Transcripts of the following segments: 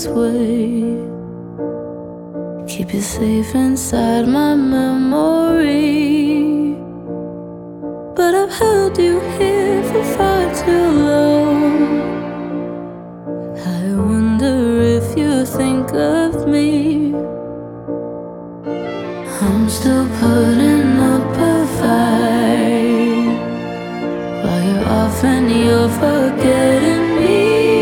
way. Keep you safe inside my memory, but I've held you here for far too long. I wonder if you think of me. I'm still putting up a fight while you're off and you're forgetting me.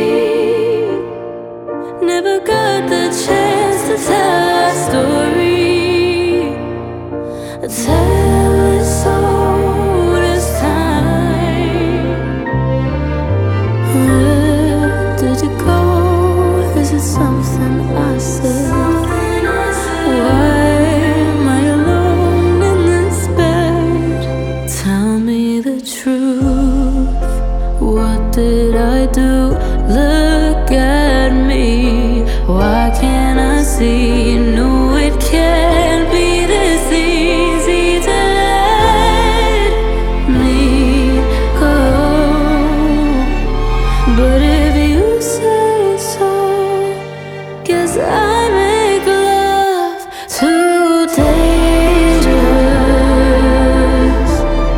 Never got the chance to tell our story. I tell it so this time. Where did you go? Is it something I said? Why am I alone in this bed? Tell me the truth. What did I do? Look at me. Why can't I see? No, it can't be this easy to let me go. But if you say so, guess I make love too dangerous.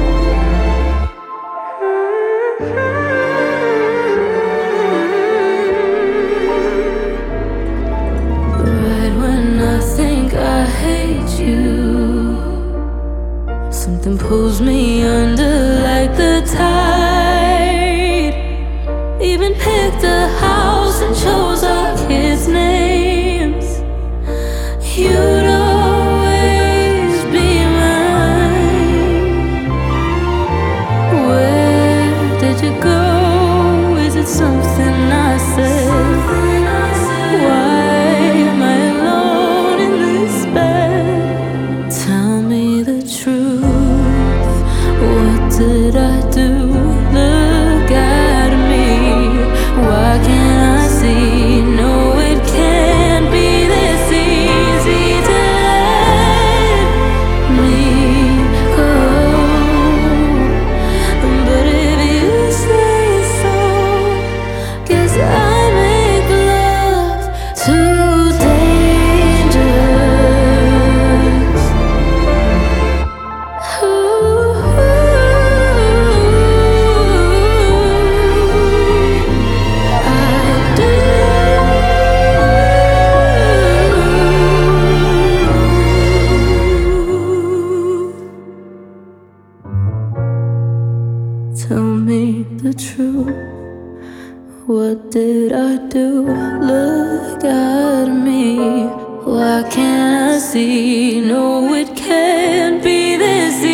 Right when I think I hate you, something pulls me under like the tide. Even picked a house and chose our kids' names. You'd always be mine. Where did you go? Is it something I said? Why am I alone in this bed? Tell me the truth. What did I do? Look at me. Why can't I see? No, it can't be this easy to let me go. But if you say so, guess I make love too dangerous. Tell me the truth. What did I do? Look at me. Why can't I see? No, it can't be this